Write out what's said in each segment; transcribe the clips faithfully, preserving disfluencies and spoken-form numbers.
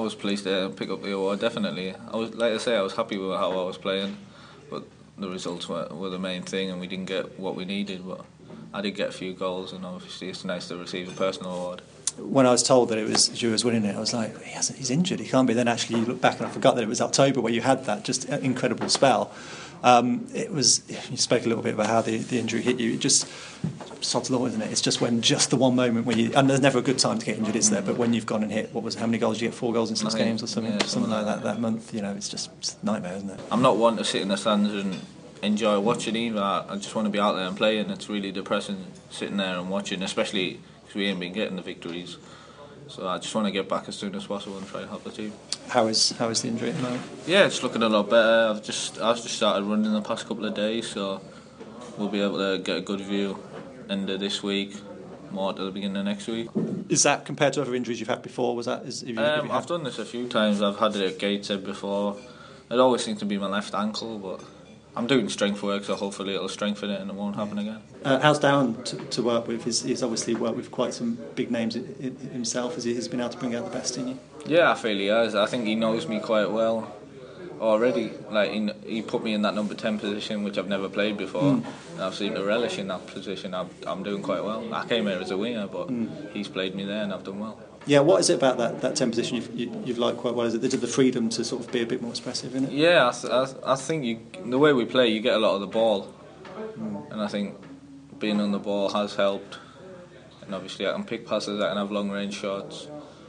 was pleased to pick up the award. Definitely, I was like I say, I was happy with how I was playing, but the results were, were the main thing, and we didn't get what we needed. But I did get a few goals, and obviously it's nice to receive a personal award. When I was told that it was Giroud was winning it, I was like, he hasn't, he's injured, he can't be. Then actually you look back and I forgot that it was October where you had that just incredible spell. Um, it was, you spoke a little bit about how the, the injury hit you. It just, sod's law, isn't it? It's just when, just the one moment when you, and there's never a good time to get injured, is there? But when you've gone and hit, what was, how many goals did you get? Four goals in six games or something? Yeah, something like that that month, you know, it's just it's a nightmare, isn't it? I'm not one to sit in the stands and enjoy watching either. I just want to be out there and playing. It's really depressing sitting there and watching, especially because we ain't been getting the victories. So I just want to get back as soon as possible and try and help the team. How is how is the injury at the moment? Yeah, it's looking a lot better. I've just I've just started running the past couple of days, so we'll be able to get a good view end of this week, more at the beginning of next week. Is that compared to other injuries you've had before? Was that? Is, have you, um, have you had... I've done this a few times. I've had it at Gateshead before. It always seems to be my left ankle, but I'm doing strength work, so hopefully it'll strengthen it and it won't happen again. Uh, how's Darren to, to work with? He's, he's obviously worked with quite some big names in, in, himself. Has he has been able to bring out the best in you? Yeah, I feel he has. I think he knows me quite well already. Like he, he put me in that number ten position, which I've never played before. Mm. And I've seemed to relish in that position. I'm, I'm doing quite well. I came here as a winger, but mm. he's played me there and I've done well. Yeah, what is it about that, that ten position you've, you, you've liked quite well? Is it the freedom to sort of be a bit more expressive in it? Yeah, I, th- I, th- I think you, the way we play, you get a lot of the ball. Mm. And I think being on the ball has helped. And obviously I can pick passes, I can have long range shots.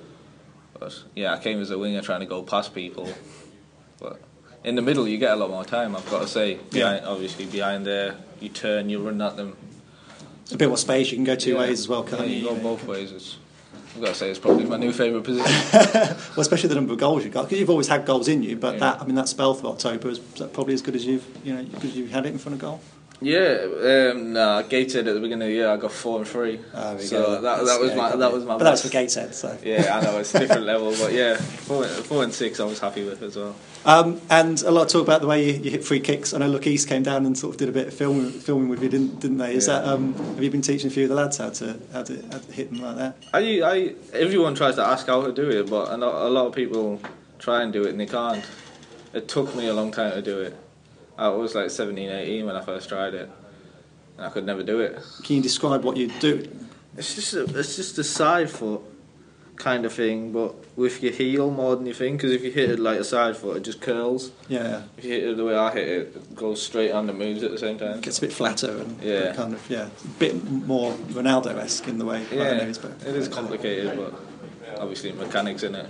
But yeah, I came as a winger trying to go past people. But in the middle you get a lot more time, I've got to say. Behind, yeah. Obviously behind there, you turn, you run at them. It's a bit more space, you can go two yeah. ways as well, can't yeah, you? you go both ways. It's, I've got to say it's probably my new favourite position. Well, especially the number of goals you've got, because you've always had goals in you. But yeah. that, I mean, that spell for October is that probably as good as you've, you know, because you've had it in front of goal. Yeah, um, nah, Gateshead at the beginning of the year I got four and three. Oh, so that, that was yeah, my that was my. But that was for Gateshead, so. Yeah, I know it's a different level, but yeah, four, four and six I was happy with as well. Um, and a lot of talk about the way you, you hit free kicks. I know Look East came down and sort of did a bit of filming, filming with you, didn't didn't they? Is yeah. that um, have you been teaching a few of the lads how to how to, how to hit them like that? I, I everyone tries to ask how to do it, but a lot, a lot of people try and do it and they can't. It took me a long time to do it. I was like seventeen, eighteen when I first tried it. I could never do it. Can you describe what you do? It's just a, it's just a side foot kind of thing, but with your heel more than you think. Because if you hit it like a side foot, it just curls. Yeah. If you hit it the way I hit it, it goes straight on and moves at the same time. It gets a bit flatter and yeah. kind of yeah, a bit more Ronaldo-esque in the way. Yeah, I don't know, it is complicated, but obviously mechanics in it.